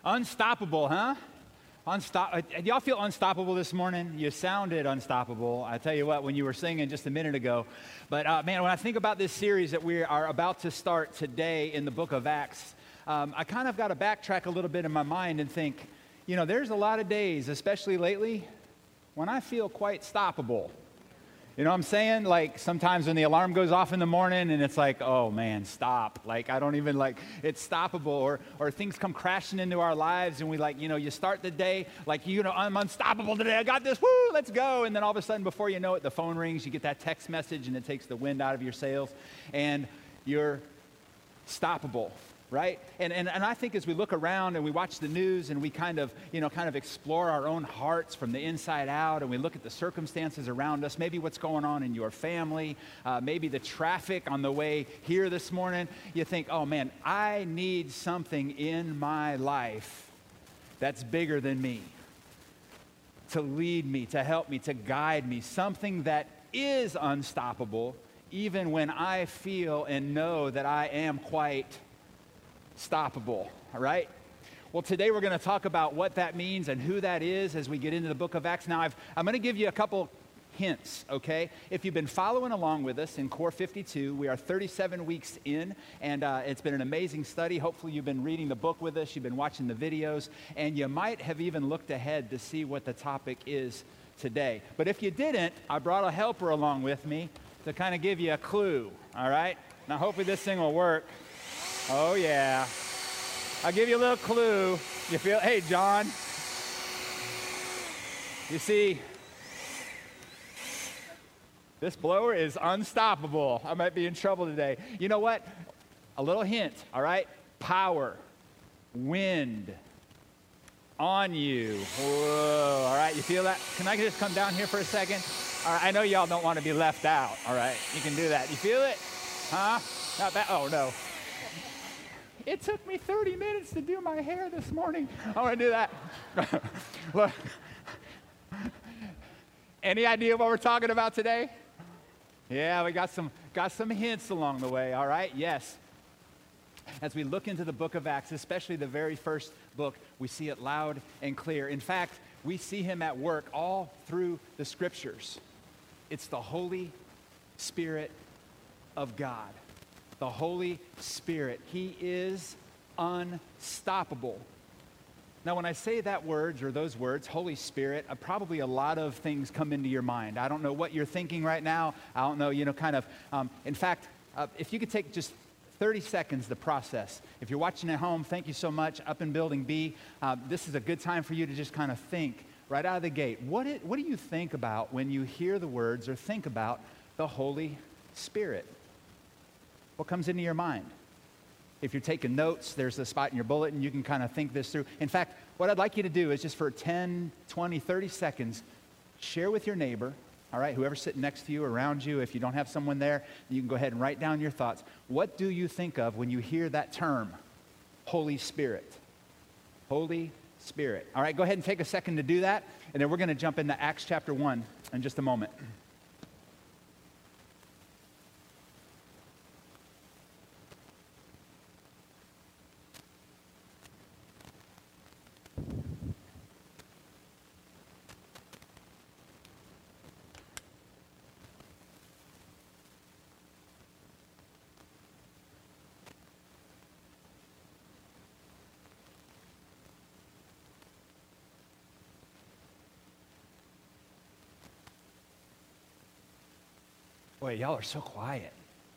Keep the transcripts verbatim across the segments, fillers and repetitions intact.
Unstoppable, huh? Unstop- do y'all feel unstoppable this morning? You sounded unstoppable. I tell you what, when you were singing just a minute ago. But uh, man, when I think about this series that we are about to start today in the book of Acts, um, I kind of got to backtrack a little bit in my mind and think, you know, there's a lot of days, especially lately, when I feel quite stoppable. You know what I'm saying? Like sometimes when the alarm goes off in the morning and it's like, oh man, stop. Like I don't even like, it's stoppable. Or or things come crashing into our lives and we like, you know, you start the day like, you know, I'm unstoppable today. I got this, woo, let's go. And then all of a sudden before you know it, the phone rings, you get that text message and it takes the wind out of your sails and you're stoppable. Right? And, and and I think as we look around and we watch the news and we kind of, you know, kind of explore our own hearts from the inside out and we look at the circumstances around us, maybe what's going on in your family, uh, maybe the traffic on the way here this morning, you think, oh man, I need something in my life that's bigger than me, to lead me, to help me, to guide me, something that is unstoppable, even when I feel and know that I am quite stoppable, all right? Well, today we're going to talk about what that means and who that is as we get into the book of Acts. Now, I've, I'm going to give you a couple hints, okay? If you've been following along with us in Core fifty-two, we are thirty-seven weeks in, and uh, it's been an amazing study. Hopefully, you've been reading the book with us, you've been watching the videos, and you might have even looked ahead to see what the topic is today. But if you didn't, I brought a helper along with me to kind of give you a clue, all right? Now, hopefully this thing will work. Oh, yeah. I'll give you a little clue. You feel, hey, John. You see, this blower is unstoppable. I might be in trouble today. You know what? A little hint, all right? Power, wind, on you. Whoa, all right? You feel that? Can I just come down here for a second? All right, I know y'all don't want to be left out, all right? You can do that. You feel it? Huh? Not bad. Oh, no. It took me thirty minutes to do my hair this morning. I want to do that. Look. Any idea what we're talking about today? Yeah, we got some got some hints along the way, all right? Yes. As we look into the book of Acts, especially the very first book, we see it loud and clear. In fact, we see him at work all through the scriptures. It's the Holy Spirit of God. The Holy Spirit. He is unstoppable. Now, when I say that words or those words, Holy Spirit, uh, probably a lot of things come into your mind. I don't know what you're thinking right now. I don't know, you know, kind of. Um, in fact, uh, if you could take just thirty seconds to process. If you're watching at home, thank you so much. Up in Building B, uh, this is a good time for you to just kind of think right out of the gate. What, it, what do you think about when you hear the words or think about the Holy Spirit? What comes into your mind? If you're taking notes, there's a spot in your bulletin. You can kind of think this through. In fact, what I'd like you to do is just for ten, twenty, thirty seconds, share with your neighbor, all right, whoever's sitting next to you, around you. If you don't have someone there, you can go ahead and write down your thoughts. What do you think of when you hear that term, Holy Spirit? Holy Spirit. All right, go ahead and take a second to do that, and then we're going to jump into Acts chapter one in just a moment. Boy, y'all are so quiet.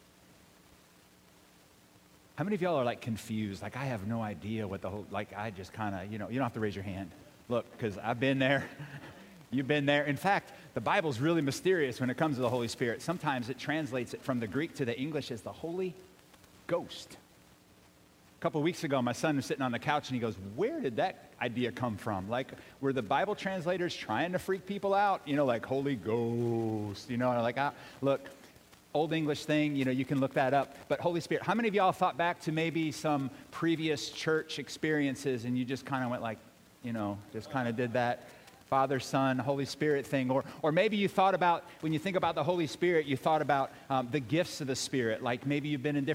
How many of y'all are like confused? Like, I have no idea what the whole, like, I just kind of, you know, you don't have to raise your hand. Look, because I've been there. You've been there. In fact, the Bible's really mysterious when it comes to the Holy Spirit. Sometimes it translates it from the Greek to the English as the Holy Ghost. A couple of weeks ago, my son was sitting on the couch and he goes, where did that idea come from? Like, were the Bible translators trying to freak people out? You know, like Holy Ghost, you know, and like, ah, look, Old English thing, you know, you can look that up. But Holy Spirit, how many of y'all thought back to maybe some previous church experiences and you just kind of went like, you know, just kind of did that Father, Son, Holy Spirit thing? Or or maybe you thought about, when you think about the Holy Spirit, you thought about um, the gifts of the Spirit. Like maybe you've been in different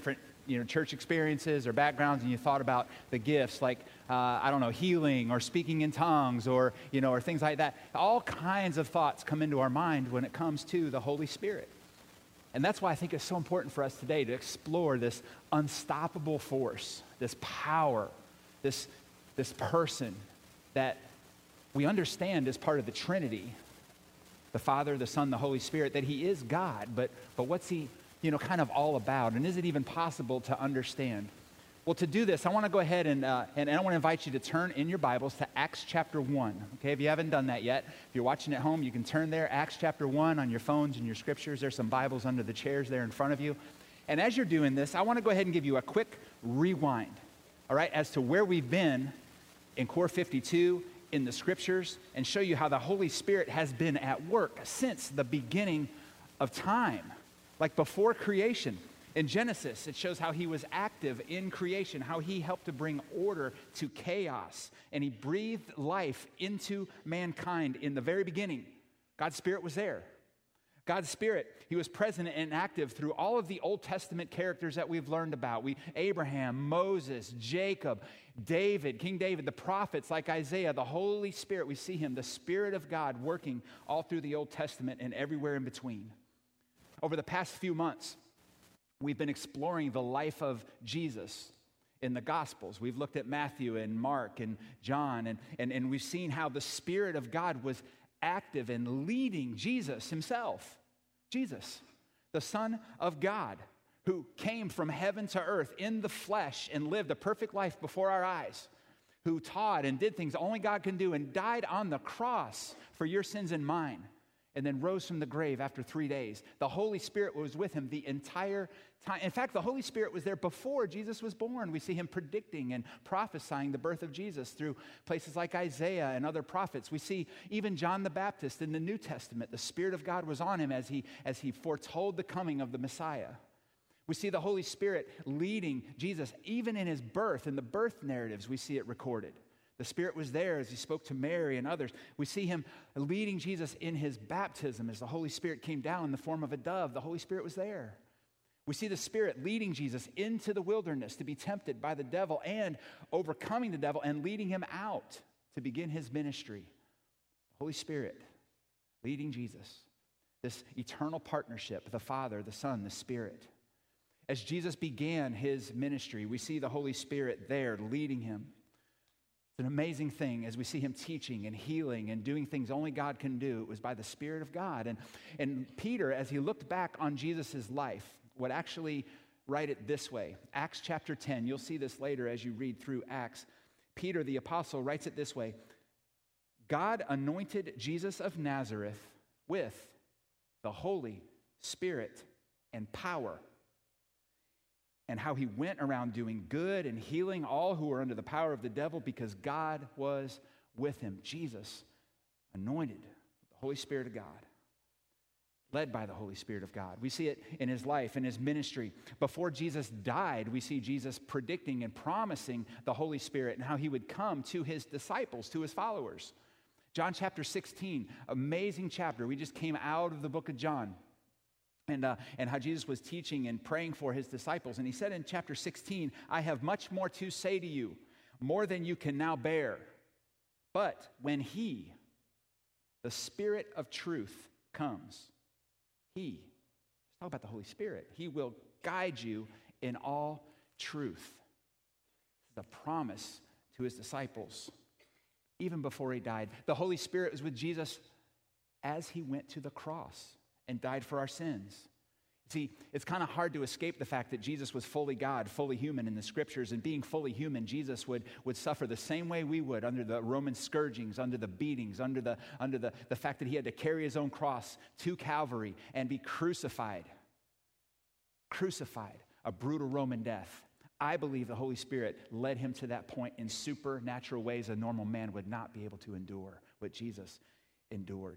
you know, church experiences or backgrounds and you thought about the gifts like, uh, I don't know, healing or speaking in tongues or, you know, or things like that, all kinds of thoughts come into our mind when it comes to the Holy Spirit. And that's why I think it's so important for us today to explore this unstoppable force, this power, this, this person that we understand as part of the Trinity, the Father, the Son, the Holy Spirit, that he is God, but, but what's he, you know, kind of all about? And is it even possible to understand? Well, to do this, I want to go ahead and, uh, and, and I want to invite you to turn in your Bibles to Acts chapter one. Okay, if you haven't done that yet, if you're watching at home, you can turn there, Acts chapter one on your phones and your scriptures. There's some Bibles under the chairs there in front of you. And as you're doing this, I want to go ahead and give you a quick rewind, all right, as to where we've been in Core fifty-two, in the scriptures, and show you how the Holy Spirit has been at work since the beginning of time, like before creation. In Genesis, it shows how he was active in creation, how he helped to bring order to chaos, and he breathed life into mankind in the very beginning. God's Spirit was there. God's Spirit, he was present and active through all of the Old Testament characters that we've learned about. We, Abraham, Moses, Jacob, David, King David, the prophets like Isaiah, the Holy Spirit, we see him, the Spirit of God working all through the Old Testament and everywhere in between. Over the past few months, we've been exploring the life of Jesus in the Gospels. We've looked at Matthew and Mark and John, and, and, and we've seen how the Spirit of God was active in leading Jesus himself. Jesus, the Son of God, who came from heaven to earth in the flesh and lived a perfect life before our eyes, who taught and did things only God can do and died on the cross for your sins and mine, and then rose from the grave after three days. The Holy Spirit was with him the entire time. In fact, the Holy Spirit was there before Jesus was born. We see him predicting and prophesying the birth of Jesus through places like Isaiah and other prophets. We see even John the Baptist in the New Testament. The Spirit of God was on him as he, as he foretold the coming of the Messiah. We see the Holy Spirit leading Jesus even in his birth. In the birth narratives, we see it recorded. The Spirit was there as he spoke to Mary and others. We see him leading Jesus in his baptism as the Holy Spirit came down in the form of a dove. The Holy Spirit was there. We see the Spirit leading Jesus into the wilderness to be tempted by the devil and overcoming the devil and leading him out to begin his ministry. The Holy Spirit leading Jesus. This eternal partnership, the Father, the Son, the Spirit. As Jesus began his ministry, we see the Holy Spirit there leading him. It's an amazing thing as we see him teaching and healing and doing things only God can do. It was by the Spirit of God. And, and Peter, as he looked back on Jesus' life, would actually write it this way. Acts chapter ten, you'll see this later as you read through Acts. Peter, the apostle, writes it this way. God anointed Jesus of Nazareth with the Holy Spirit and power, and how he went around doing good and healing all who were under the power of the devil because God was with him. Jesus, anointed with the Holy Spirit of God, led by the Holy Spirit of God. We see it in his life, in his ministry. Before Jesus died, we see Jesus predicting and promising the Holy Spirit and how he would come to his disciples, to his followers. John chapter sixteen, amazing chapter. We just came out of the book of John. And, uh, and how Jesus was teaching and praying for his disciples. And he said in chapter sixteen, I have much more to say to you, more than you can now bear. But when he, the Spirit of truth, comes, he, let's talk about the Holy Spirit, he will guide you in all truth. The promise to his disciples, even before he died. The Holy Spirit was with Jesus as he went to the cross and died for our sins. See, it's kind of hard to escape the fact that Jesus was fully God, fully human in the scriptures, and being fully human, Jesus would, would suffer the same way we would under the Roman scourgings, under the beatings, under, the, under the, the fact that he had to carry his own cross to Calvary and be crucified. Crucified, a brutal Roman death. I believe the Holy Spirit led him to that point in supernatural ways a normal man would not be able to endure what Jesus endured.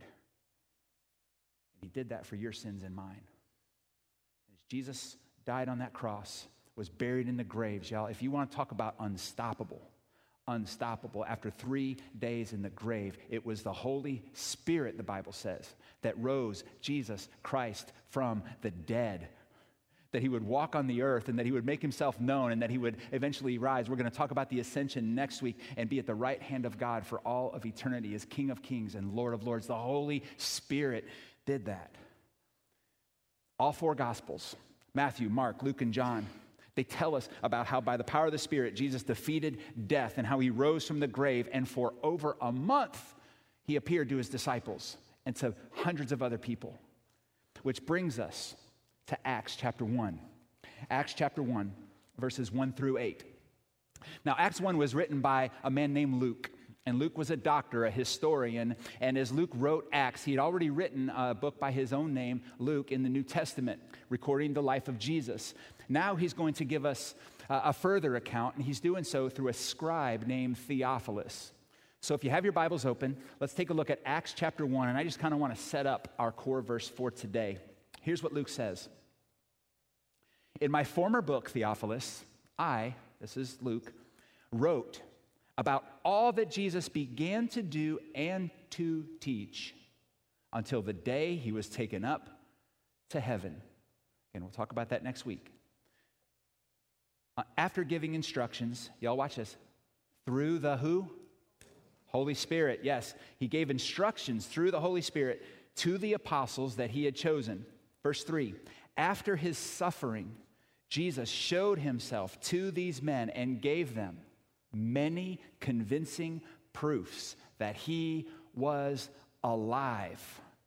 He did that for your sins and mine. As Jesus died on that cross, was buried in the graves, y'all, if you want to talk about unstoppable, unstoppable, after three days in the grave, it was the Holy Spirit, the Bible says, that rose Jesus Christ from the dead. that he would walk on the earth and that he would make himself known and that he would eventually rise. We're going to talk about the ascension next week and be at the right hand of God for all of eternity as King of Kings and Lord of Lords. The Holy Spirit did that. All four Gospels, Matthew, Mark, Luke, and John, they tell us about how by the power of the Spirit, Jesus defeated death and how he rose from the grave, and for over a month, he appeared to his disciples and to hundreds of other people. Which brings us to Acts chapter one. Acts chapter one, verses one through eight. Now, Acts one was written by a man named Luke. And Luke was a doctor, a historian. And as Luke wrote Acts, he had already written a book by his own name, Luke, in the New Testament, recording the life of Jesus. Now he's going to give us a further account, and he's doing so through a scribe named Theophilus. So if you have your Bibles open, let's take a look at Acts chapter one. And I just kind of want to set up our core verse for today. Here's what Luke says. In my former book, Theophilus, I, this is Luke, wrote about all that Jesus began to do and to teach until the day he was taken up to heaven. And we'll talk about that next week. Uh, after giving instructions, y'all watch this, through the who? Holy Spirit, yes. He gave instructions through the Holy Spirit to the apostles that he had chosen. Verse three, after his suffering, Jesus showed himself to these men and gave them many convincing proofs that he was alive.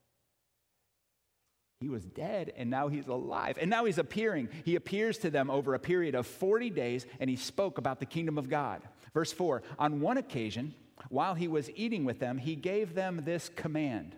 He was dead, and now he's alive. And now he's appearing. He appears to them over a period of forty days, and he spoke about the kingdom of God. Verse four, on one occasion, while he was eating with them, he gave them this command.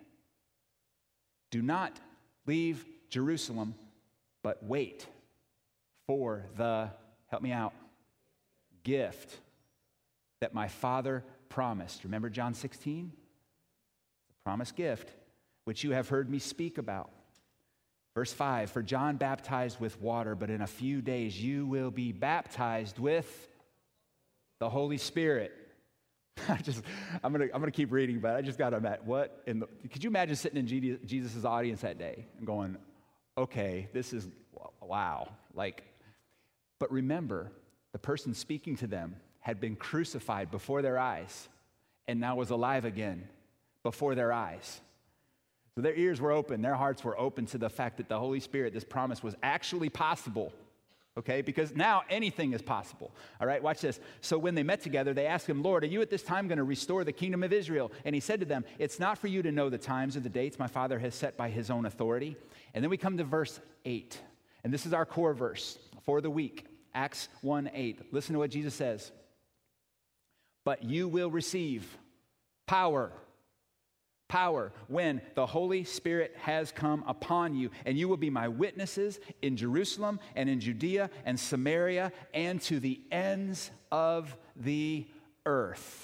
Do not leave Jerusalem, but wait for the, help me out, gift that my Father promised. Remember John sixteen? The promised gift, which you have heard me speak about. Verse five, for John baptized with water, but in a few days you will be baptized with the Holy Spirit. I just, I'm gonna, I'm gonna keep reading, but I just got to met. What in the? Could you imagine sitting in Jesus' audience that day and going, "Okay, this is wow." Like, but remember, the person speaking to them had been crucified before their eyes, and now was alive again before their eyes. So their ears were open, their hearts were open to the fact that the Holy Spirit, this promise, was actually possible. Okay, because now anything is possible. All right, watch this. So when they met together, they asked him, Lord, are you at this time going to restore the kingdom of Israel? And he said to them, it's not for you to know the times or the dates my Father has set by his own authority. And then we come to verse eight. And this is our core verse for the week, Acts one eight. Listen to what Jesus says. But you will receive power. Power when the Holy Spirit has come upon you, and you will be my witnesses in Jerusalem and in Judea and Samaria and to the ends of the earth.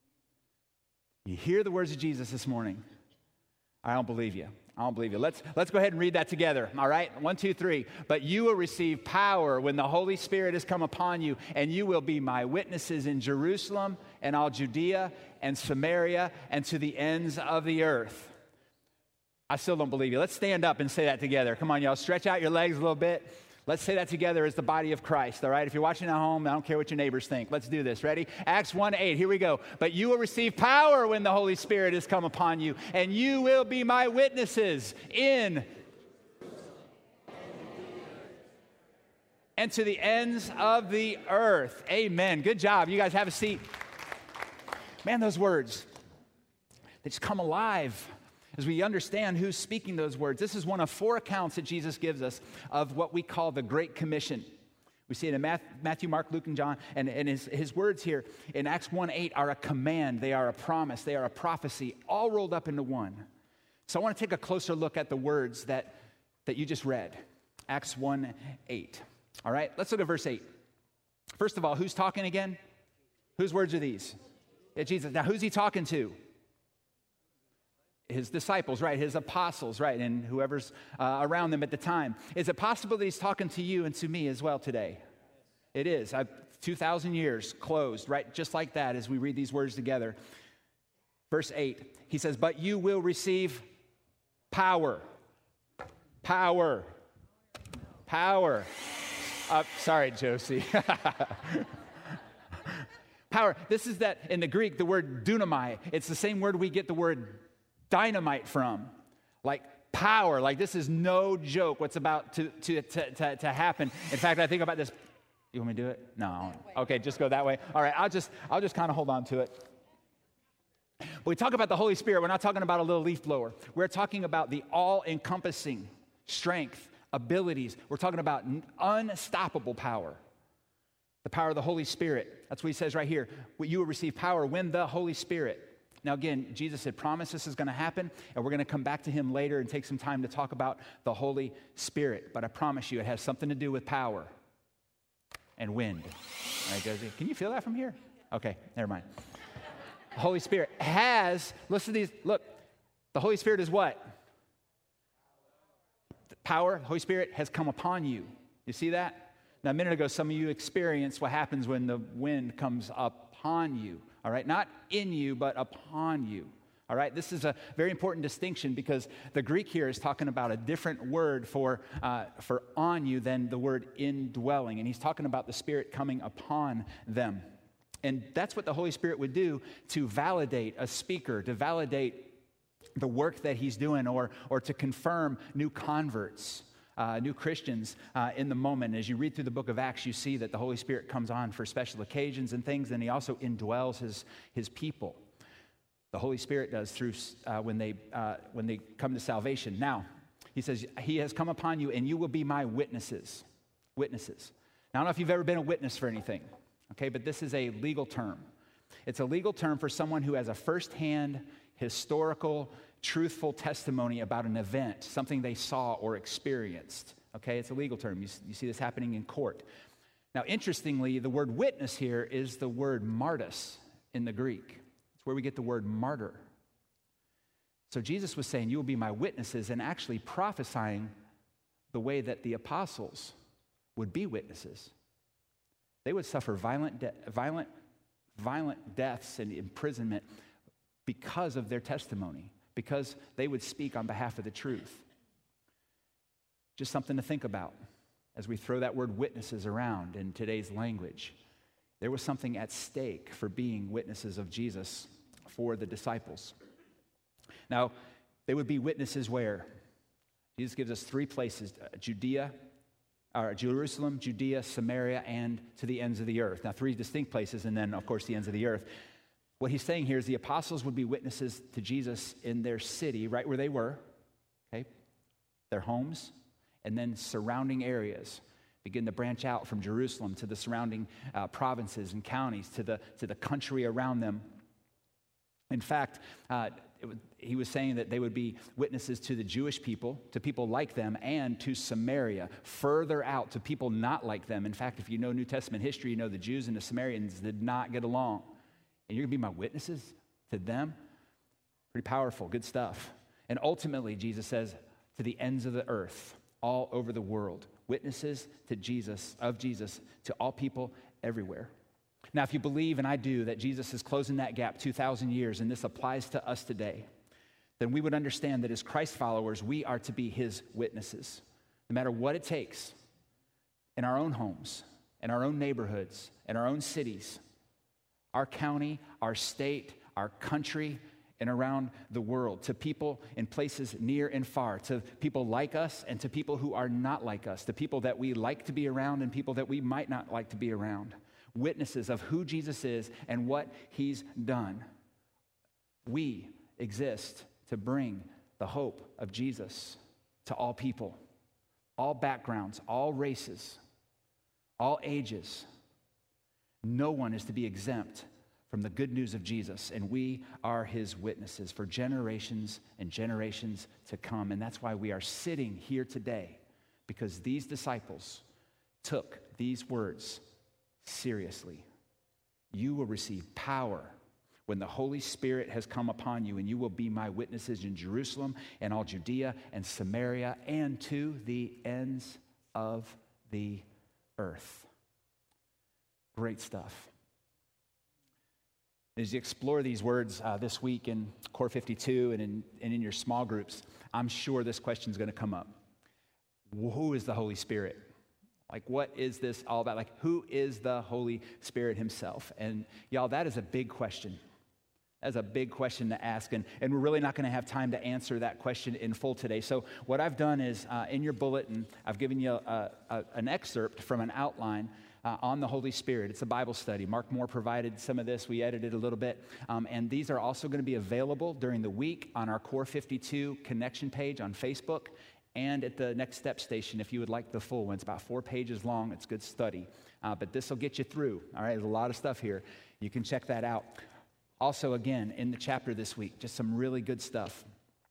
You hear the words of Jesus this morning? I don't believe you. I don't believe you. Let's, let's go ahead and read that together, all right? One, two, three. But you will receive power when the Holy Spirit has come upon you, and you will be my witnesses in Jerusalem and all Judea and Samaria and to the ends of the earth. I still don't believe you. Let's stand up and say that together. Come on, y'all. Stretch out your legs a little bit. Let's say that together as the body of Christ, all right? If you're watching at home, I don't care what your neighbors think. Let's do this. Ready? Acts one eight. Here we go. But you will receive power when the Holy Spirit has come upon you, and you will be my witnesses in and to the ends of the earth. Amen. Good job. You guys have a seat. Man, those words, they just come alive as we understand who's speaking those words. This is one of four accounts that Jesus gives us of what we call the Great Commission. We see it in Matthew, Mark, Luke, and John, and, and his, his words here in Acts one eight are a command, they are a promise, they are a prophecy, all rolled up into one. So I want to take a closer look at the words that, that you just read, Acts one eight. All right, let's look at verse eight. First of all, who's talking again? Whose words are these? Yeah, Jesus. Now, who's he talking to? His disciples, right? His apostles, right? And whoever's uh, around them at the time. Is it possible that he's talking to you and to me as well today? It is. I've, two thousand years closed, right? Just like that as we read these words together. Verse eight, he says, but you will receive power. Power. Power. Uh, sorry, Josie. Power. This is that, in the Greek, the word dunamai. It's the same word we get the word dynamite from. Like power. Like this is no joke what's about to, to, to, to, to happen. In fact, I think about this. You want me to do it? No. Okay, just go that way. All right, I'll just, I'll just kind of hold on to it. When we talk about the Holy Spirit, we're not talking about a little leaf blower. We're talking about the all-encompassing strength, abilities. We're talking about unstoppable power. The power of the Holy Spirit. That's what he says right here. You will receive power when the Holy Spirit. Now again, Jesus had promised this is going to happen, and we're going to come back to him later and take some time to talk about the Holy Spirit. But I promise you, it has something to do with power and wind. All right, Josie? Can you feel that from here? Okay, never mind. The Holy Spirit has, listen to these, look, the Holy Spirit is what? The power, the Holy Spirit has come upon you. You see that? Now, a minute ago, some of you experienced what happens when the wind comes upon you, all right? Not in you, but upon you, all right? This is a very important distinction because the Greek here is talking about a different word for, uh, for on you than the word indwelling, and he's talking about the Spirit coming upon them. And that's what the Holy Spirit would do to validate a speaker, to validate the work that he's doing, or, or to confirm new converts. Uh, new Christians uh, in the moment. As you read through the book of Acts, you see that the Holy Spirit comes on for special occasions and things, and he also indwells his, his people. The Holy Spirit does through uh, when they uh, when they come to salvation. Now, he says, he has come upon you, and you will be my witnesses. Witnesses. Now, I don't know if you've ever been a witness for anything, okay, but this is a legal term. It's a legal term for someone who has a firsthand historical truthful testimony about an event, something they saw or experienced. Okay, it's a legal term. You, you see this happening in court. Now, interestingly, the word witness here is the word martys in the Greek. It's where we get the word martyr. So Jesus was saying, you will be my witnesses, and actually prophesying the way that the apostles would be witnesses. They would suffer violent, de- violent, violent deaths and imprisonment because of their testimony, because they would speak on behalf of the truth. Just something to think about as we throw that word witnesses around in today's language. There was something at stake for being witnesses of Jesus for the disciples. Now, they would be witnesses where? Jesus gives us three places: Judea, or Jerusalem, Judea, Samaria, and to the ends of the earth. Now, three distinct places, and then, of course, the ends of the earth. What he's saying here is the apostles would be witnesses to Jesus in their city, right where they were, okay, their homes, and then surrounding areas. Begin to branch out from Jerusalem to the surrounding uh, provinces and counties, to the, to the country around them. In fact, uh, it was, he was saying that they would be witnesses to the Jewish people, to people like them, and to Samaria, further out to people not like them. In fact, if you know New Testament history, you know the Jews and the Samaritans did not get along. And you're going to be my witnesses to them? Pretty powerful, good stuff. And ultimately, Jesus says, to the ends of the earth, all over the world, witnesses to Jesus, of Jesus, to all people everywhere. Now, if you believe, and I do, that Jesus is closing that gap two thousand years, and this applies to us today, then we would understand that as Christ followers, we are to be his witnesses, no matter what it takes, in our own homes, in our own neighborhoods, in our own cities, our county, our state, our country, and around the world, to people in places near and far, to people like us and to people who are not like us, to people that we like to be around and people that we might not like to be around. Witnesses of who Jesus is and what he's done. We exist to bring the hope of Jesus to all people, all backgrounds, all races, all ages. No one is to be exempt from the good news of Jesus, and we are his witnesses for generations and generations to come. And that's why we are sitting here today, because these disciples took these words seriously. You will receive power when the Holy Spirit has come upon you, and you will be my witnesses in Jerusalem and all Judea and Samaria and to the ends of the earth. Great stuff. As you explore these words uh, this week in Core fifty-two and in, and in your small groups, I'm sure this question is going to come up. who is the Holy Spirit? Like, what is this all about? Like, who is the Holy Spirit himself? And y'all, that is a big question. That's a big question to ask, and, and we're really not going to have time to answer that question in full today. So what I've done is, uh, in your bulletin, I've given you a, a, an excerpt from an outline uh, on the Holy Spirit. It's a Bible study. Mark Moore provided some of this. We edited a little bit, um, and these are also going to be available during the week on our Core fifty-two connection page on Facebook, and at the Next Step station if you would like the full one. It's about four pages long. It's good study. Uh, but this will get you through. All right, there's a lot of stuff here. You can check that out. Also, again, in the chapter this week, just some really good stuff.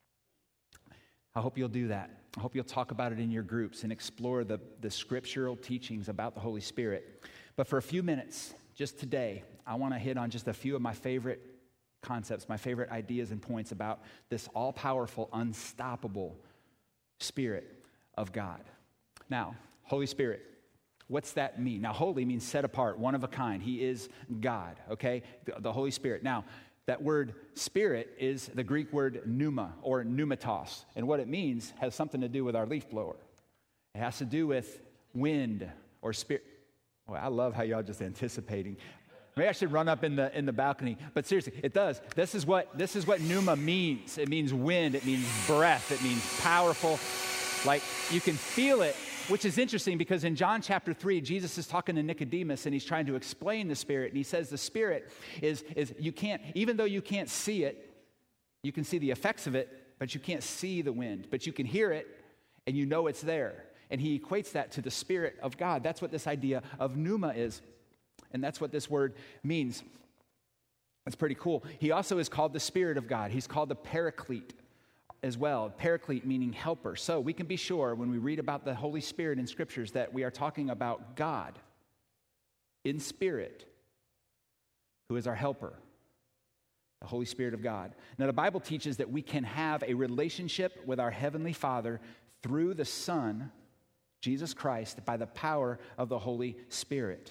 I hope you'll do that. I hope you'll talk about it in your groups and explore the, the scriptural teachings about the Holy Spirit. But for a few minutes, just today, I want to hit on just a few of my favorite concepts, my favorite ideas and points about this all-powerful, unstoppable Spirit of God. Now, Holy Spirit, what's that mean? Now, holy means set apart, one of a kind. He is God, okay? The, the Holy Spirit. Now, that word spirit is the Greek word pneuma or pneumatos. And what it means has something to do with our leaf blower. It has to do with wind or spirit. Well, I love how y'all just anticipating. Maybe I should run up in the in the balcony. But seriously, it does. This is what this is what pneuma means. It means wind. It means breath. It means powerful. Like you can feel it, which is interesting because in John chapter three, Jesus is talking to Nicodemus and he's trying to explain the Spirit. And he says the Spirit is, is you can't, even though you can't see it, you can see the effects of it, but you can't see the wind. But you can hear it and you know it's there. And he equates that to the Spirit of God. That's what this idea of pneuma is. And that's what this word means. That's pretty cool. He also is called the Spirit of God. He's called the Paraclete as well. Paraclete meaning helper. So we can be sure when we read about the Holy Spirit in scriptures that we are talking about God in spirit, who is our helper, the Holy Spirit of God. Now the Bible teaches that we can have a relationship with our Heavenly Father through the Son, Jesus Christ, by the power of the Holy Spirit.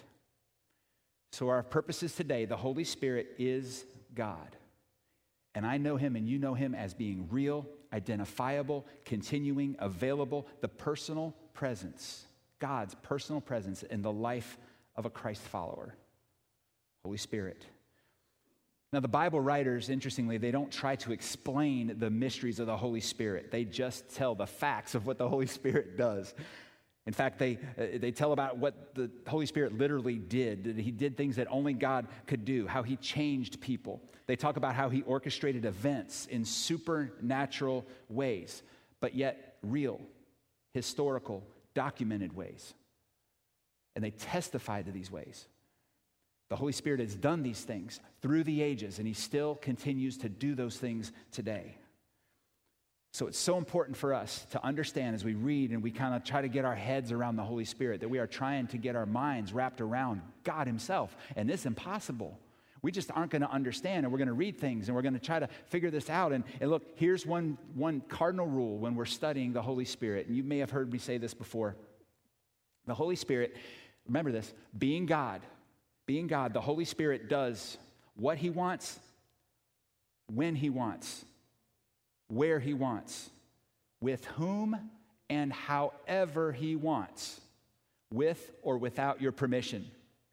So our purposes today, the Holy Spirit is God. And I know him and you know him as being real, identifiable, continuing, available, the personal presence, God's personal presence in the life of a Christ follower. Holy Spirit. Now the Bible writers, interestingly, they don't try to explain the mysteries of the Holy Spirit. They just tell the facts of what the Holy Spirit does. In fact, they uh, they tell about what the Holy Spirit literally did. That he did things that only God could do, how he changed people. They talk about how he orchestrated events in supernatural ways, but yet real, historical, documented ways. And they testify to these ways. The Holy Spirit has done these things through the ages, and he still continues to do those things today. So it's so important for us to understand as we read and we kind of try to get our heads around the Holy Spirit that we are trying to get our minds wrapped around God himself. And this is impossible. We just aren't going to understand, and we're going to read things and we're going to try to figure this out. And, and look, here's one, one cardinal rule when we're studying the Holy Spirit. And you may have heard me say this before. The Holy Spirit, remember this, being God, being God, the Holy Spirit does what he wants, when he wants, where he wants, with whom and however he wants, with or without your permission.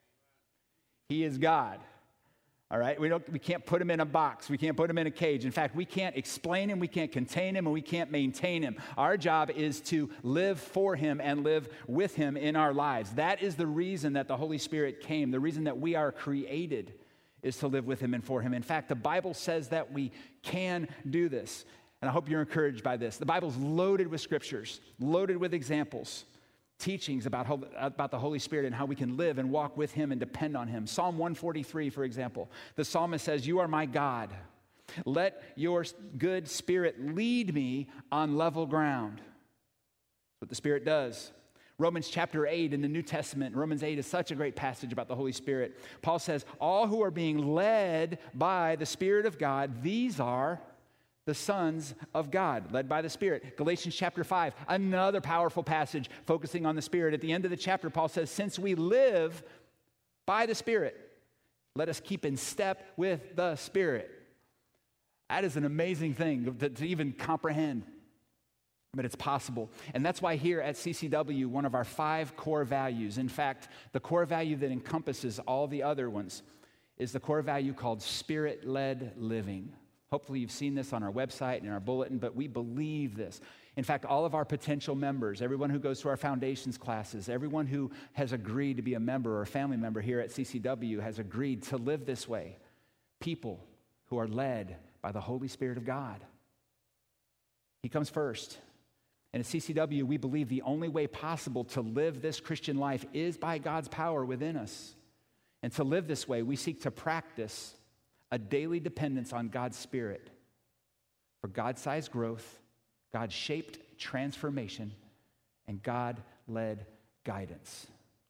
He is God. All right? We don't we can't put him in a box. We can't put him in a cage. In fact, we can't explain him, we can't contain him, and we can't maintain him. Our job is to live for him and live with him in our lives. That is the reason that the Holy Spirit came. The reason that we are created is to live with him and for him. In fact, the Bible says that we can do this. And I hope you're encouraged by this. The Bible's loaded with scriptures, loaded with examples, teachings about, how, about the Holy Spirit and how we can live and walk with him and depend on him. Psalm one forty-three, for example, the psalmist says, "You are my God. Let your good spirit lead me on level ground." That's what the Spirit does. Romans chapter eight in the New Testament, Romans eight is such a great passage about the Holy Spirit. Paul says, all who are being led by the Spirit of God, these are the sons of God, led by the Spirit. Galatians chapter five, another powerful passage focusing on the Spirit. At the end of the chapter, Paul says, since we live by the Spirit, let us keep in step with the Spirit. That is an amazing thing to, to even comprehend. but it's possible. And that's why here at C C W, one of our five core values, in fact, the core value that encompasses all the other ones, is the core value called Spirit-led living. Hopefully you've seen this on our website and in our bulletin, but we believe this. In fact, all of our potential members, everyone who goes to our foundations classes, everyone who has agreed to be a member or a family member here at C C W has agreed to live this way. People who are led by the Holy Spirit of God. He comes first. And at C C W, we believe the only way possible to live this Christian life is by God's power within us. And to live this way, we seek to practice a daily dependence on God's Spirit for God-sized growth, God-shaped transformation, and God-led guidance.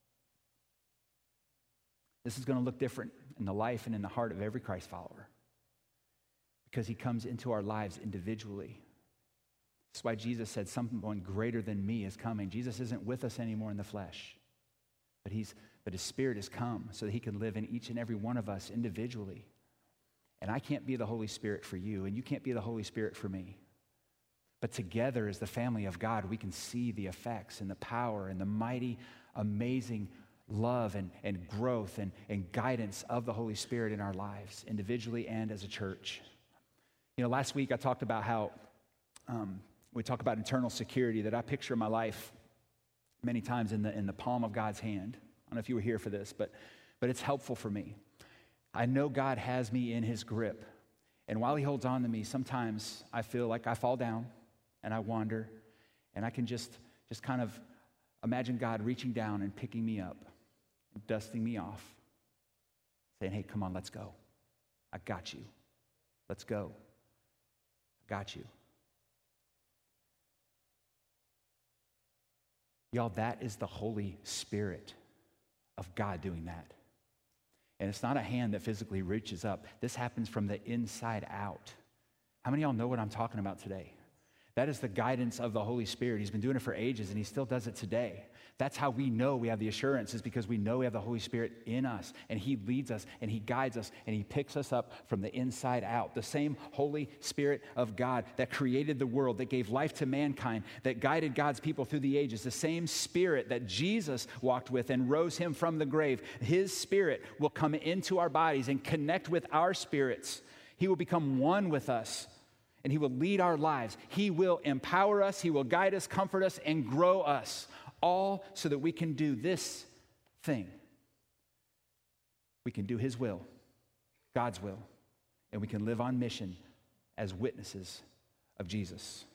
This is going to look different in the life and in the heart of every Christ follower because he comes into our lives individually. That's why Jesus said someone greater than me is coming. Jesus isn't with us anymore in the flesh, but he's but his Spirit has come so that he can live in each and every one of us individually. And I can't be the Holy Spirit for you, and you can't be the Holy Spirit for me. But together as the family of God, we can see the effects and the power and the mighty, amazing love and, and growth and, and guidance of the Holy Spirit in our lives, individually and as a church. You know, last week I talked about how um, we talk about internal security, that I picture my life many times in the in the palm of God's hand. I don't know if you were here for this, but but it's helpful for me. I know God has me in his grip. And while he holds on to me, sometimes I feel like I fall down and I wander, and I can just just kind of imagine God reaching down and picking me up, and dusting me off, saying, hey, come on, let's go. I got you. Let's go. I got you. Y'all, that is the Holy Spirit of God doing that. And it's not a hand that physically reaches up. This happens from the inside out. How many of y'all know what I'm talking about today? That is the guidance of the Holy Spirit. He's been doing it for ages, and he still does it today. That's how we know we have the assurance, is because we know we have the Holy Spirit in us, and he leads us, and he guides us, and he picks us up from the inside out. The same Holy Spirit of God that created the world, that gave life to mankind, that guided God's people through the ages, the same Spirit that Jesus walked with and rose him from the grave, his Spirit will come into our bodies and connect with our spirits. He will become one with us, and he will lead our lives. He will empower us, he will guide us, comfort us, and grow us, all so that we can do this thing. We can do his will, God's will, and we can live on mission as witnesses of Jesus.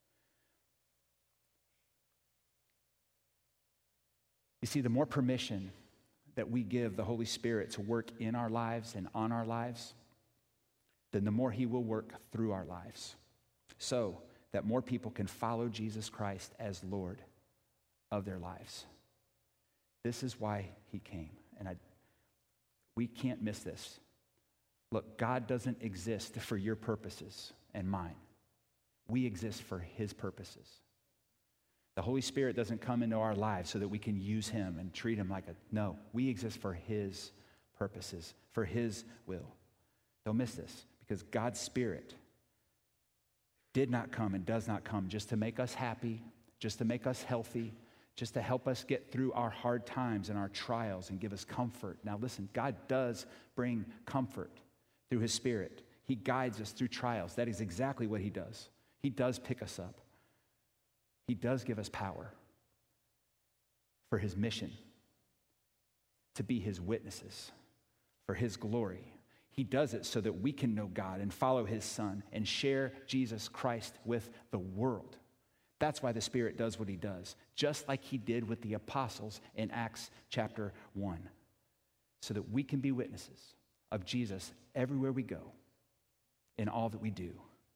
You see, the more permission that we give the Holy Spirit to work in our lives and on our lives, then the more he will work through our lives, so that more people can follow Jesus Christ as Lord of their lives. This is why he came, and I, we can't miss this. Look, God doesn't exist for your purposes and mine. We exist for his purposes. The Holy Spirit doesn't come into our lives so that we can use him and treat him like a, no, we exist for his purposes, for his will. Don't miss this, because God's Spirit did not come and does not come just to make us happy, just to make us healthy, just to help us get through our hard times and our trials and give us comfort. Now listen, God does bring comfort through his Spirit. He guides us through trials. That is exactly what he does. He does pick us up. He does give us power for his mission, to be his witnesses, for his glory. He does it so that we can know God and follow his Son and share Jesus Christ with the world. That's why the Spirit does what he does, just like he did with the apostles in Acts chapter one, so that we can be witnesses of Jesus everywhere we go, in all that we do.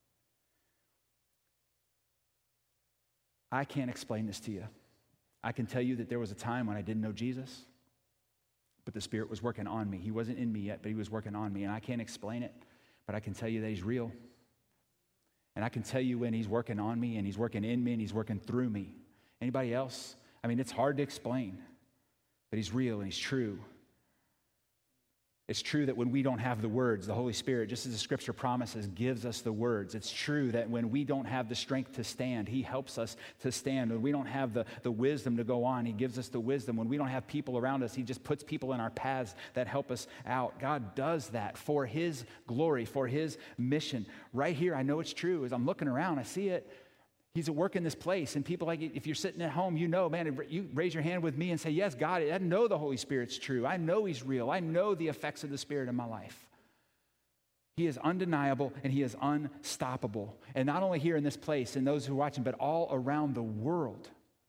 I can't explain this to you. I can tell you that there was a time when I didn't know Jesus, but the Spirit was working on me. He wasn't in me yet, but he was working on me, and I can't explain it, but I can tell you that he's real. And I can tell you when he's working on me, and he's working in me, and he's working through me. Anybody else? I mean, it's hard to explain, but he's real and he's true. It's true that when we don't have the words, the Holy Spirit, just as the scripture promises, gives us the words. It's true that when we don't have the strength to stand, he helps us to stand. When we don't have the, the wisdom to go on, he gives us the wisdom. When we don't have people around us, he just puts people in our paths that help us out. God does that for his glory, for his mission. Right here, I know it's true. As I'm looking around, I see it. He's at work in this place, and people like, if you're sitting at home, you know, man, you raise your hand with me and say, yes, God, I know the Holy Spirit's true. I know he's real. I know the effects of the Spirit in my life. He is undeniable, and he is unstoppable. And not only here in this place and those who are watching, but all around the world.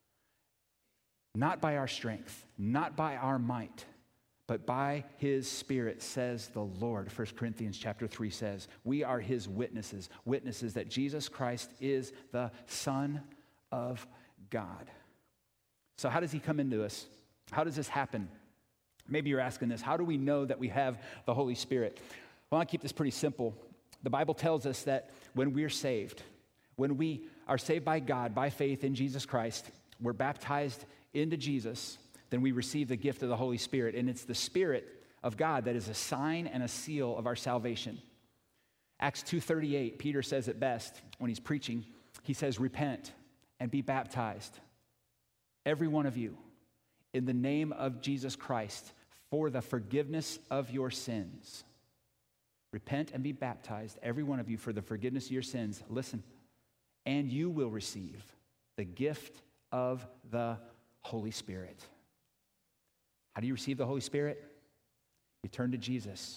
Not by our strength, not by our might, but by his Spirit, says the Lord. First Corinthians chapter three says, we are his witnesses, witnesses that Jesus Christ is the Son of God. So how does he come into us? How does this happen? Maybe you're asking this. How do we know that we have the Holy Spirit? Well, I'll keep this pretty simple. The Bible tells us that when we're saved, when we are saved by God, by faith in Jesus Christ, we're baptized into Jesus, then we receive the gift of the Holy Spirit. And it's the Spirit of God that is a sign and a seal of our salvation. Acts two thirty-eight, Peter says it best when he's preaching. He says, repent and be baptized, every one of you, in the name of Jesus Christ, for the forgiveness of your sins. Repent and be baptized, every one of you, for the forgiveness of your sins. Listen, and you will receive the gift of the Holy Spirit. How do you receive the Holy Spirit? You turn to Jesus.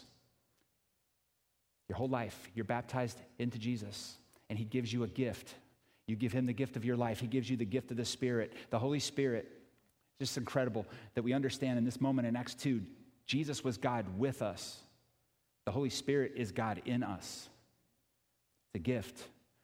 Your whole life, you're baptized into Jesus, and he gives you a gift. You give him the gift of your life. He gives you the gift of the Spirit. The Holy Spirit, just incredible that we understand in this moment in Acts two, Jesus was God with us. The Holy Spirit is God in us. It's a gift.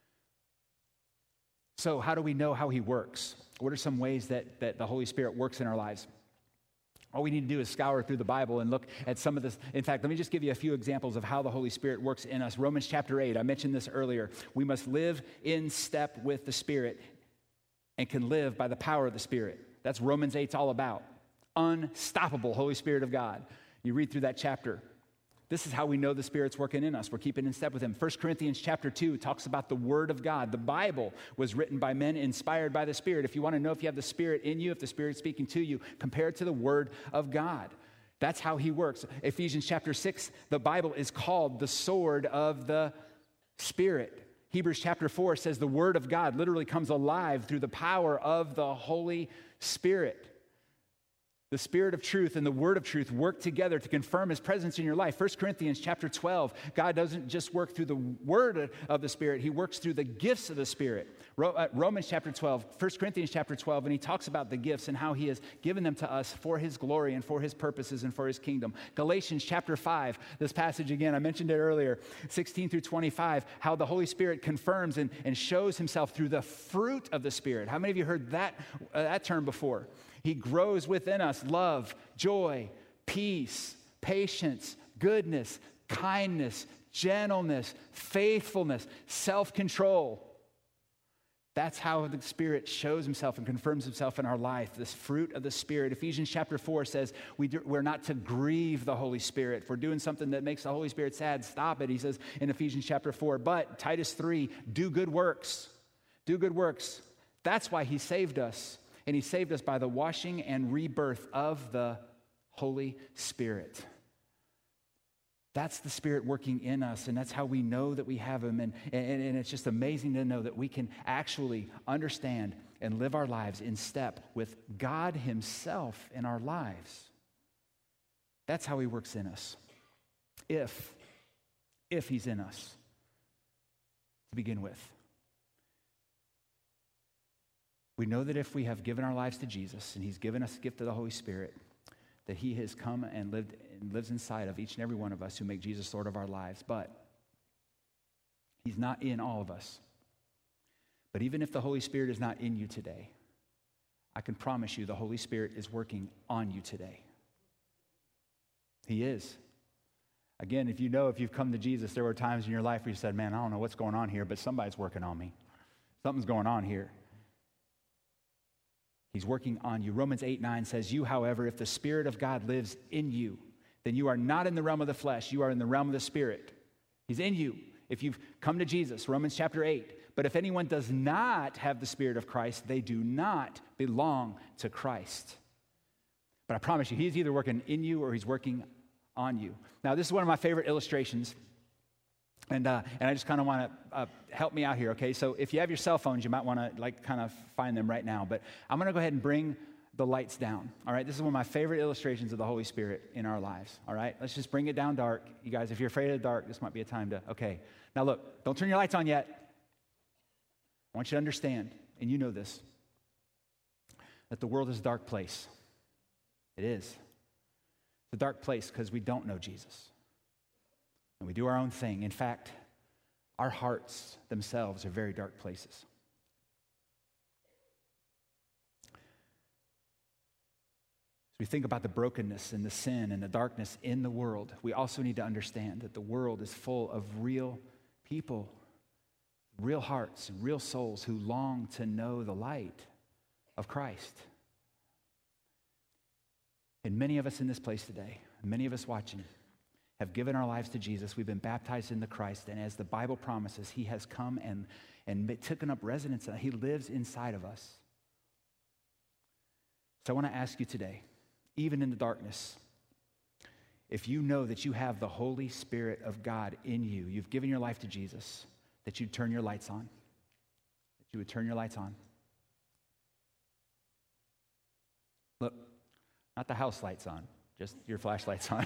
So how do we know how he works? What are some ways that, that the Holy Spirit works in our lives? All we need to do is scour through the Bible and look at some of this. In fact, let me just give you a few examples of how the Holy Spirit works in us. Romans chapter eight, I mentioned this earlier. We must live in step with the Spirit and can live by the power of the Spirit. That's Romans eight's all about. Unstoppable Holy Spirit of God. You read through that chapter. This is how we know the Spirit's working in us. We're keeping in step with him. First Corinthians chapter two talks about the Word of God. The Bible was written by men inspired by the Spirit. If you want to know if you have the Spirit in you, if the Spirit's speaking to you, compare it to the Word of God. That's how he works. Ephesians chapter six, the Bible is called the sword of the Spirit. Hebrews chapter four says the Word of God literally comes alive through the power of the Holy Spirit. The Spirit of truth and the Word of truth work together to confirm his presence in your life. First Corinthians chapter twelve, God doesn't just work through the word of the Spirit, he works through the gifts of the Spirit. Romans chapter twelve, First Corinthians chapter twelve, and he talks about the gifts and how he has given them to us for his glory and for his purposes and for his kingdom. Galatians chapter five, this passage again, I mentioned it earlier, sixteen through twenty-five, how the Holy Spirit confirms and, and shows himself through the fruit of the Spirit. How many of you heard that, uh, that term before? He grows within us love, joy, peace, patience, goodness, kindness, gentleness, faithfulness, self-control. That's how the Spirit shows himself and confirms himself in our life, this fruit of the Spirit. Ephesians chapter four says we do, we're not to grieve the Holy Spirit. If we're doing something that makes the Holy Spirit sad, stop it, he says in Ephesians chapter four. But Titus three, do good works. Do good works. That's why he saved us. And he saved us by the washing and rebirth of the Holy Spirit. That's the Spirit working in us, and that's how we know that we have him. And, and, and it's just amazing to know that we can actually understand and live our lives in step with God himself in our lives. That's how he works in us. If, if he's in us, to begin with. We know that if we have given our lives to Jesus and he's given us the gift of the Holy Spirit, that he has come and lived and lives inside of each and every one of us who make Jesus Lord of our lives. But he's not in all of us. But even if the Holy Spirit is not in you today, I can promise you the Holy Spirit is working on you today. He is. Again, if you know, if you've come to Jesus, there were times in your life where you said, man, I don't know what's going on here, but somebody's working on me. Something's going on here. He's working on you. Romans eight nine says, you, however, if the Spirit of God lives in you, then you are not in the realm of the flesh. You are in the realm of the Spirit. He's in you if you've come to Jesus, Romans chapter eight. But if anyone does not have the Spirit of Christ, they do not belong to Christ. But I promise you, he's either working in you or he's working on you. Now, this is one of my favorite illustrations. And uh, and I just kind of want to uh, help me out here, okay? So if you have your cell phones, you might want to like kind of find them right now. But I'm going to go ahead and bring the lights down, all right? This is one of my favorite illustrations of the Holy Spirit in our lives, all right? Let's just bring it down dark. You guys, if you're afraid of the dark, this might be a time to, okay. Now look, don't turn your lights on yet. I want you to understand, and you know this, that the world is a dark place. It is. It's a dark place because we don't know Jesus. And we do our own thing. In fact, our hearts themselves are very dark places. As we think about the brokenness and the sin and the darkness in the world, we also need to understand that the world is full of real people, real hearts, and real souls who long to know the light of Christ. And many of us in this place today, many of us watching, have given our lives to Jesus. We've been baptized into Christ, and as the Bible promises, he has come and, and taken up residence, and he lives inside of us. So I want to ask you today, even in the darkness, if you know that you have the Holy Spirit of God in you, you've given your life to Jesus, that you'd turn your lights on, that you would turn your lights on. Look, not the house lights on, just your flashlights on.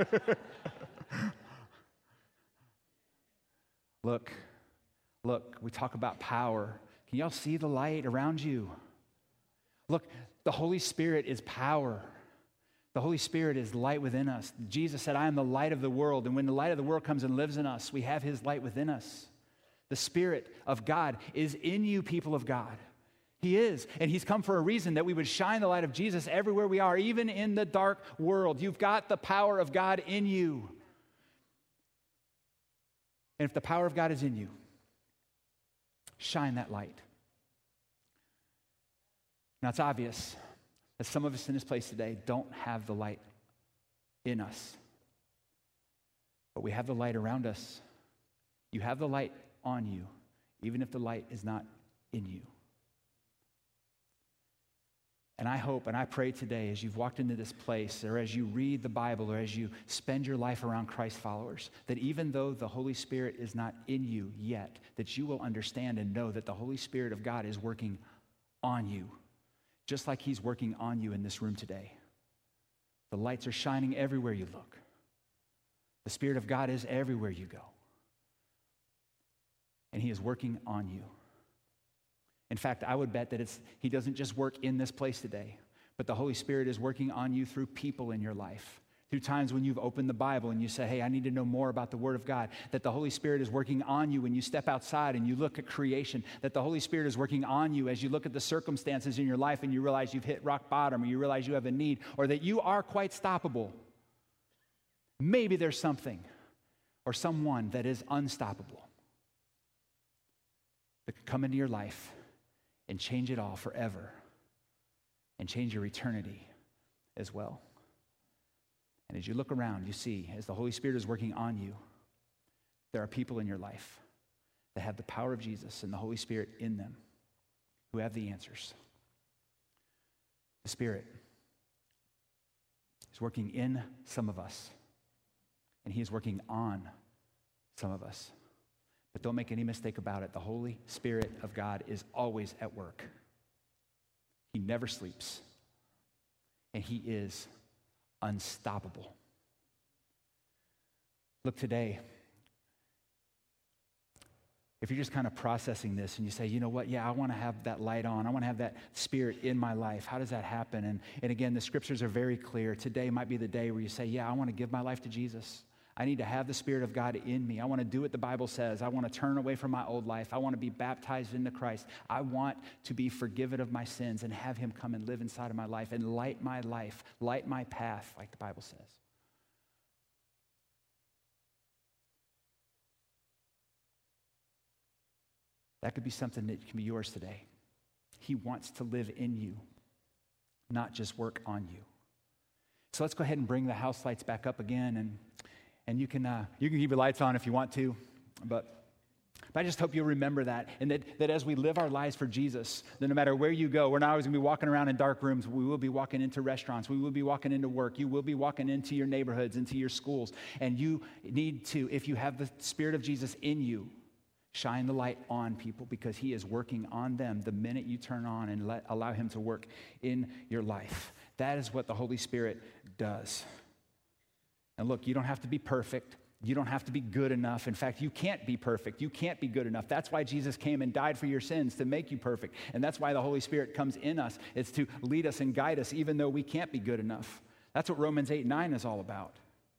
Look, look, we talk about power. Can y'all see the light around you? Look, the Holy Spirit is power. The Holy Spirit is light within us. Jesus said, I am the light of the world. And when the light of the world comes and lives in us, we have his light within us. The Spirit of God is in you, people of God. He is, and he's come for a reason, that we would shine the light of Jesus everywhere we are, even in the dark world. You've got the power of God in you. And if the power of God is in you, shine that light. Now, it's obvious that some of us in this place today don't have the light in us, but we have the light around us. You have the light on you, even if the light is not in you. And I hope and I pray today, as you've walked into this place, or as you read the Bible, or as you spend your life around Christ followers, that even though the Holy Spirit is not in you yet, that you will understand and know that the Holy Spirit of God is working on you, just like he's working on you in this room today. The lights are shining everywhere you look. The Spirit of God is everywhere you go. And he is working on you. In fact, I would bet that it's he doesn't just work in this place today, but the Holy Spirit is working on you through people in your life, through times when you've opened the Bible and you say, hey, I need to know more about the Word of God, that the Holy Spirit is working on you when you step outside and you look at creation, that the Holy Spirit is working on you as you look at the circumstances in your life and you realize you've hit rock bottom, or you realize you have a need, or that you are quite stoppable. Maybe there's something or someone that is unstoppable that could come into your life and change it all forever, and change your eternity as well. And as you look around, you see, as the Holy Spirit is working on you, there are people in your life that have the power of Jesus and the Holy Spirit in them, who have the answers. The Spirit is working in some of us, and he is working on some of us. But don't make any mistake about it. The Holy Spirit of God is always at work. He never sleeps. And he is unstoppable. Look, today, if you're just kind of processing this and you say, you know what, yeah, I want to have that light on. I want to have that Spirit in my life. How does that happen? And, and again, the scriptures are very clear. Today might be the day where you say, yeah, I want to give my life to Jesus. I need to have the Spirit of God in me. I want to do what the Bible says. I want to turn away from my old life. I want to be baptized into Christ. I want to be forgiven of my sins and have him come and live inside of my life and light my life, light my path, like the Bible says. That could be something that can be yours today. He wants to live in you, not just work on you. So let's go ahead and bring the house lights back up again, and and you can uh, you can keep your lights on if you want to, but. But I just hope you'll remember that, and that, that as we live our lives for Jesus, that no matter where you go, we're not always going to be walking around in dark rooms. We will be walking into restaurants. We will be walking into work. You will be walking into your neighborhoods, into your schools. And you need to, if you have the Spirit of Jesus in you, shine the light on people, because he is working on them the minute you turn on and let, allow him to work in your life. That is what the Holy Spirit does. And look, you don't have to be perfect. You don't have to be good enough. In fact, you can't be perfect. You can't be good enough. That's why Jesus came and died for your sins, to make you perfect. And that's why the Holy Spirit comes in us. It's to lead us and guide us, even though we can't be good enough. That's what Romans eight nine is all about.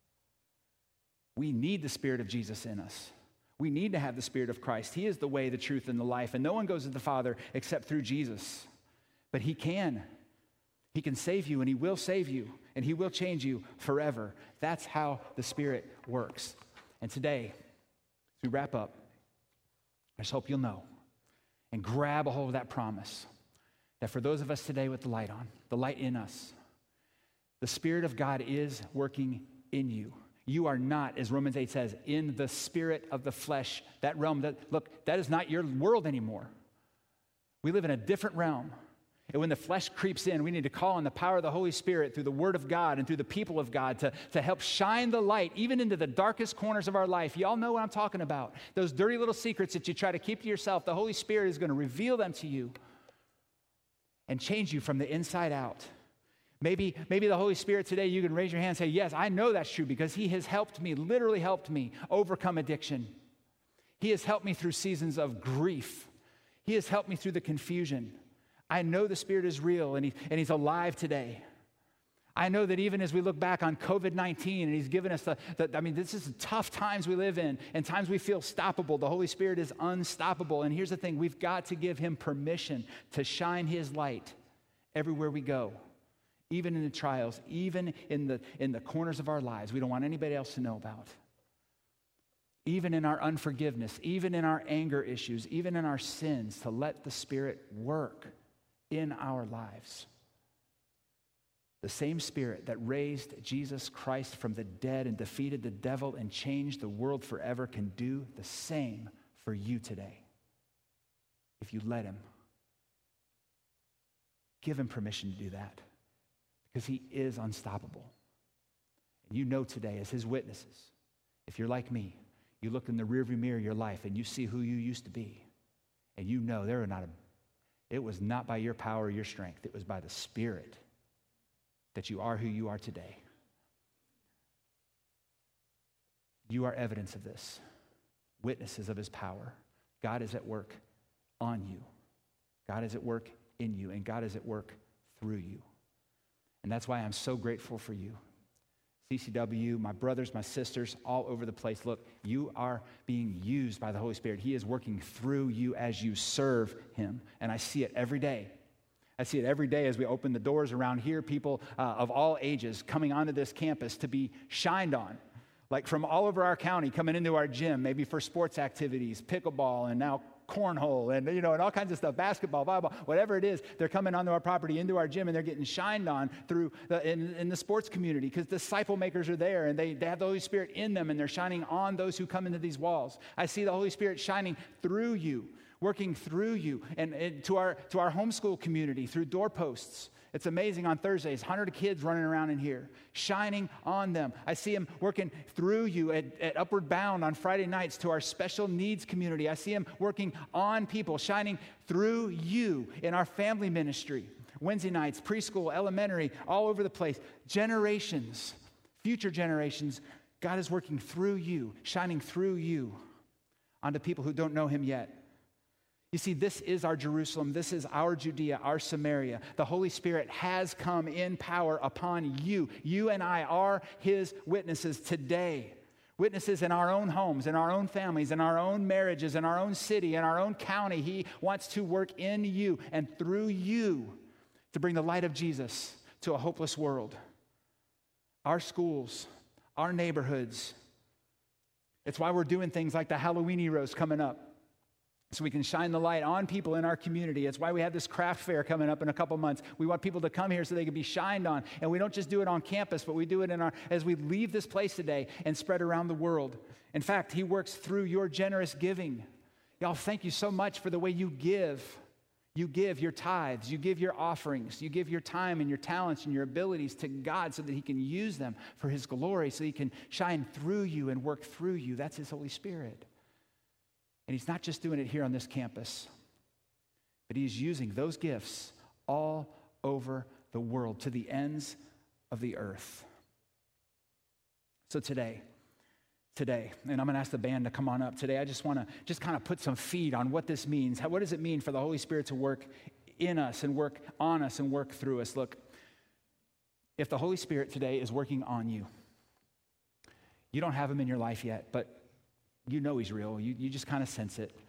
We need the Spirit of Jesus in us. We need to have the Spirit of Christ. He is the way, the truth, and the life. And no one goes to the Father except through Jesus. But he can. He can save you, and he will save you, and he will change you forever. That's how the Spirit works. And today, as we wrap up, I just hope you'll know and grab a hold of that promise that for those of us today with the light on, the light in us, the Spirit of God is working in you. You are not, as Romans eight says, in the spirit of the flesh, that realm. That, look, that is not your world anymore. We live in a different realm. And when the flesh creeps in, we need to call on the power of the Holy Spirit through the Word of God and through the people of God to, to help shine the light even into the darkest corners of our life. Y'all know what I'm talking about. Those dirty little secrets that you try to keep to yourself, the Holy Spirit is going to reveal them to you and change you from the inside out. Maybe, maybe the Holy Spirit today, you can raise your hand and say, yes, I know that's true, because he has helped me, literally helped me overcome addiction. He has helped me through seasons of grief. He has helped me through the confusion. I know the Spirit is real, and, he, and he's alive today. I know that even as we look back on covid nineteen, and he's given us the, the, I mean, this is tough times we live in, and times we feel stoppable. The Holy Spirit is unstoppable. And here's the thing, we've got to give him permission to shine his light everywhere we go, even in the trials, even in the, in the corners of our lives we don't want anybody else to know about. Even in our unforgiveness, even in our anger issues, even in our sins, to let the Spirit work in our lives. The same Spirit that raised Jesus Christ from the dead and defeated the devil and changed the world forever can do the same for you today, if you let him. Give him permission to do that, because he is unstoppable. And you know today, as his witnesses, if you're like me, you look in the rearview mirror of your life and you see who you used to be, and you know there are not a It was not by your power or your strength. It was by the Spirit that you are who you are today. You are evidence of this, witnesses of his power. God is at work on you. God is at work in you, and God is at work through you. And that's why I'm so grateful for you. C C W, my brothers, my sisters, all over the place. Look, you are being used by the Holy Spirit. He is working through you as you serve him. And I see it every day. I see it every day as we open the doors around here, people uh, of all ages coming onto this campus to be shined on. Like from all over our county, coming into our gym, maybe for sports activities, pickleball, and now cornhole, and you know, and all kinds of stuff, basketball, volleyball, whatever it is. They're coming onto our property, into our gym, and they're getting shined on through the, in, in the sports community, because disciple makers are there, and they, they have the Holy Spirit in them, and they're shining on those who come into these walls. I see the Holy Spirit shining through you, working through you, and, and to our to our homeschool community through doorposts. It's amazing. On Thursdays, one hundred kids running around in here, shining on them. I see him working through you at, at Upward Bound on Friday nights to our special needs community. I see him working on people, shining through you in our family ministry. Wednesday nights, preschool, elementary, all over the place. Generations, future generations, God is working through you, shining through you onto people who don't know him yet. You see, this is our Jerusalem. This is our Judea, our Samaria. The Holy Spirit has come in power upon you. You and I are his witnesses today. Witnesses in our own homes, in our own families, in our own marriages, in our own city, in our own county. He wants to work in you and through you to bring the light of Jesus to a hopeless world. Our schools, our neighborhoods. It's why we're doing things like the Halloween roast coming up. so we can shine the light on people in our community. It's why we have this craft fair coming up in a couple months. We want people to come here so they can be shined on. And we don't just do it on campus, but we do it in our as we leave this place today and spread around the world. In fact, he works through your generous giving. Y'all, thank you so much for the way you give. You give your tithes, you give your offerings, you give your time and your talents and your abilities to God so that he can use them for his glory, so he can shine through you and work through you. That's his Holy Spirit. And he's not just doing it here on this campus, but he's using those gifts all over the world to the ends of the earth. So today, today, and I'm going to ask the band to come on up. Today, I just want to just kind of put some feet on what this means. How, what does it mean for the Holy Spirit to work in us and work on us and work through us? Look, if the Holy Spirit today is working on you, you don't have him in your life yet, but you know he's real. You, you just kind of sense it.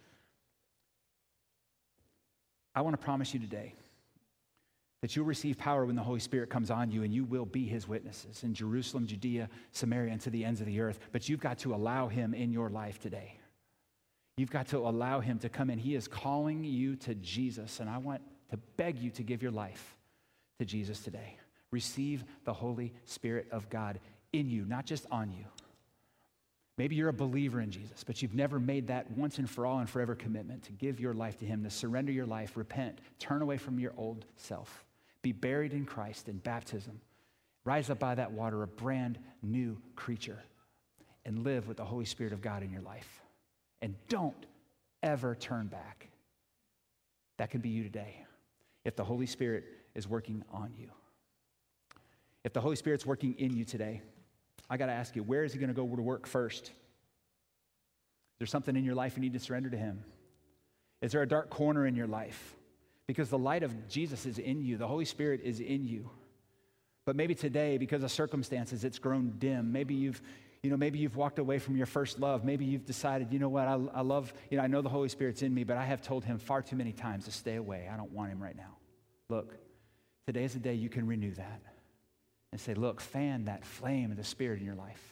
I want to promise you today that you'll receive power when the Holy Spirit comes on you, and you will be his witnesses in Jerusalem, Judea, Samaria, and to the ends of the earth. But you've got to allow him in your life today. You've got to allow him to come in. He is calling you to Jesus, and I want to beg you to give your life to Jesus today. Receive the Holy Spirit of God in you, not just on you. Maybe you're a believer in Jesus, but you've never made that once and for all and forever commitment to give your life to him, to surrender your life, repent, turn away from your old self, be buried in Christ in baptism, rise up by that water, a brand new creature, and live with the Holy Spirit of God in your life. And don't ever turn back. That could be you today if the Holy Spirit is working on you. If the Holy Spirit's working in you today, I got to ask you, where is he going to go to work first? Is there something in your life you need to surrender to him? Is there a dark corner in your life? Because the light of Jesus is in you. The Holy Spirit is in you. But maybe today, because of circumstances, it's grown dim. Maybe you've, you know, maybe you've walked away from your first love. Maybe you've decided, you know what, I, I love, you know, I know the Holy Spirit's in me, but I have told him far too many times to stay away. I don't want him right now. Look, today is the day you can renew that. And say, look, fan that flame of the Spirit in your life.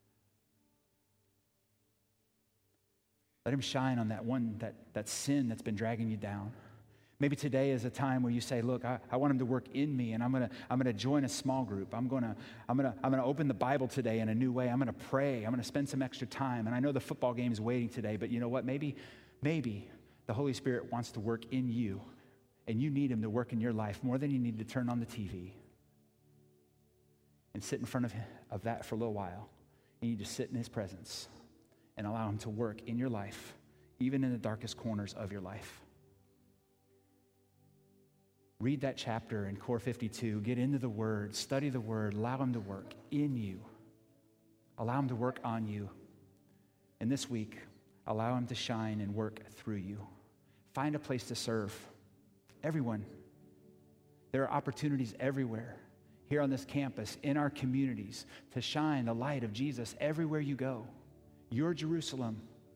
Let him shine on that one, that, that sin that's been dragging you down. Maybe today is a time where you say, look, I, I want him to work in me, and I'm gonna I'm gonna join a small group. I'm gonna I'm gonna I'm gonna open the Bible today in a new way. I'm gonna pray. I'm gonna spend some extra time. And I know the football game is waiting today, but you know what? Maybe, maybe the Holy Spirit wants to work in you, and you need him to work in your life more than you need to turn on the T V. And sit in front of, of that for a little while. And you just sit in his presence and allow him to work in your life, even in the darkest corners of your life. Read that chapter in Core fifty-two. Get into the Word. Study the Word. Allow him to work in you. Allow him to work on you. And this week, allow him to shine and work through you. Find a place to serve. Everyone. There are opportunities everywhere. Here on this campus, in our communities, to shine the light of Jesus everywhere you go. Your Jerusalem.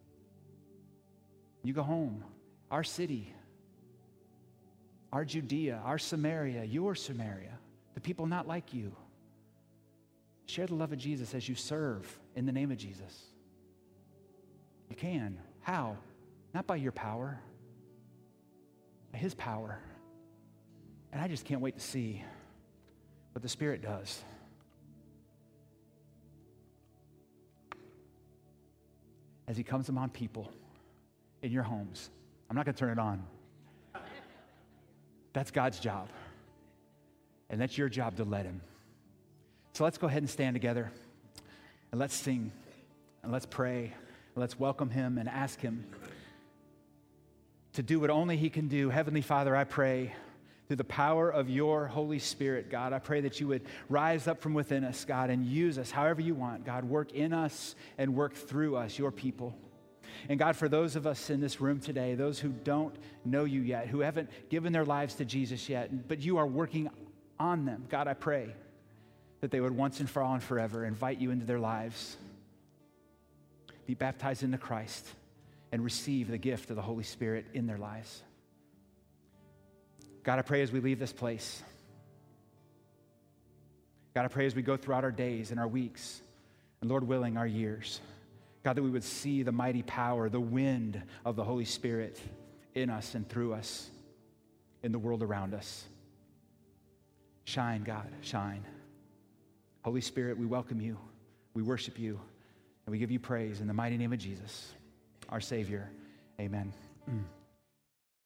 You go home. Our city. Our Judea. Our Samaria. Your Samaria. The people not like you. Share the love of Jesus as you serve in the name of Jesus. You can. How? Not by your power. By his power. And I just can't wait to see what the Spirit does. As he comes among people in your homes. I'm not going to turn it on. That's God's job. And that's your job to let him. So let's go ahead and stand together. And let's sing. And let's pray. And let's welcome him and ask him to do what only he can do. Heavenly Father, I pray through the power of your Holy Spirit, God, I pray that you would rise up from within us, God, and use us however you want. God, work in us and work through us, your people. And God, for those of us in this room today, those who don't know you yet, who haven't given their lives to Jesus yet, but you are working on them, God, I pray that they would once and for all and forever invite you into their lives, be baptized into Christ, and receive the gift of the Holy Spirit in their lives. God, I pray as we leave this place. God, I pray as we go throughout our days and our weeks, and Lord willing, our years. God, that we would see the mighty power, the wind of the Holy Spirit in us and through us, in the world around us. Shine, God, shine. Holy Spirit, we welcome you. We worship you. And we give you praise in the mighty name of Jesus, our Savior. Amen. Mm.